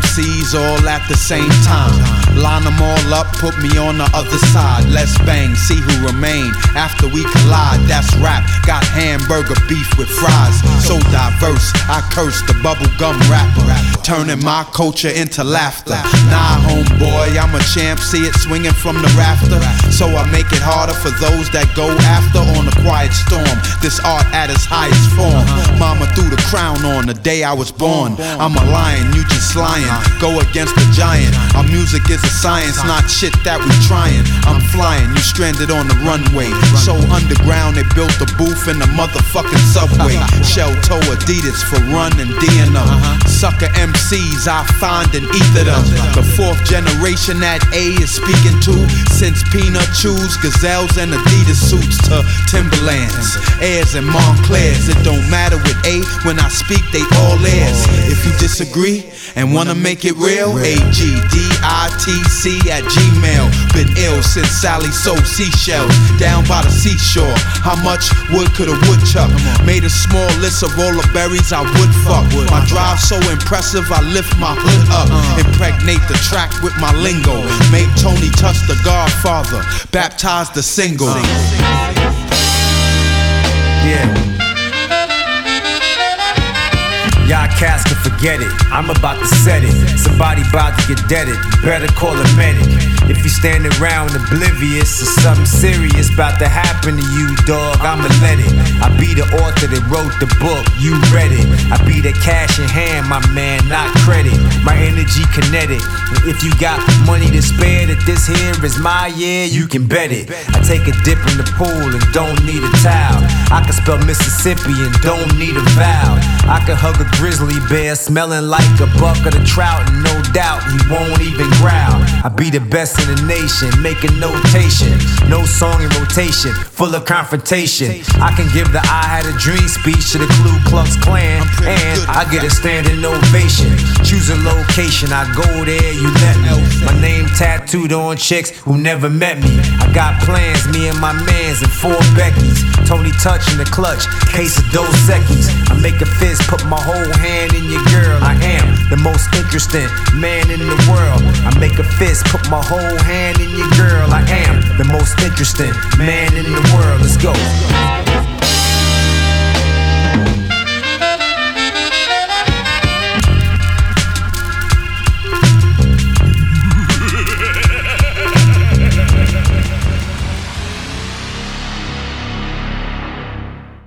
MCs all at the same time. Line them all up, put me on the other side. Let's bang, see who remain after we collide. That's rap, got hamburger beef with fries. So diverse, I curse the bubblegum rapper, turning my culture into laughter. Nah, homeboy, I'm a champ, see it swinging from the rafter. So I make it harder for those that go after on a quiet storm. This art at its highest form. Mama threw the crown on the day I was born. I'm a lion, you just lying. Go against the giant. Our music is a science, not shit that we trying. I'm flying, you stranded on the runway. So underground, they built a booth in the motherfucking subway. Shell toe Adidas for Run and D&M. Sucker MCs, I find and ether them. The fourth generation that A is speaking to. Since Peanut Chews, Gazelles and Adidas suits to Timberlands, Airs and Montclairs. It don't matter with A, when I speak they all airs. If you disagree and wanna make it real, AGDITC@gmail. Been ill since Sally sold seashells down by the seashore. How much wood could a woodchuck? Made a small list of all the berries I would fuck. My drive so impressive, I lift my hood up. Impregnate the track with my lingo. Make Tony touch the Godfather. Baptize the single. Yeah. Y'all cats can forget it, I'm about to set it. Somebody about to get deaded, better call a medic. If you stand around oblivious, or something serious about to happen to you, dog, I'ma let it. I be the author that wrote the book, you read it. I be the cash in hand, my man, not credit. My energy kinetic. If you got money to spare, that this here is my year, you can bet it. I take a dip in the pool and don't need a towel. I can spell Mississippi and don't need a vowel. I can hug a grizzly bear smelling like a bucket of trout, and no doubt he won't even growl. I be the best in the nation, making notation. No song in rotation, full of confrontation. I can give the I Had a Dream speech to the Ku Klux Klan, and I get a standing ovation. Choose a location, I go there, you let me. My name tattooed on chicks who never met me. I got plans, me and my mans and 4 Beckys. Tony Touch in the clutch, case of Dos Equis. I make a fist, put my whole hand in your girl. I am the most interesting man in the world. I make a fist, put my whole hand in your girl. I am the most interesting man in the world. Let's go.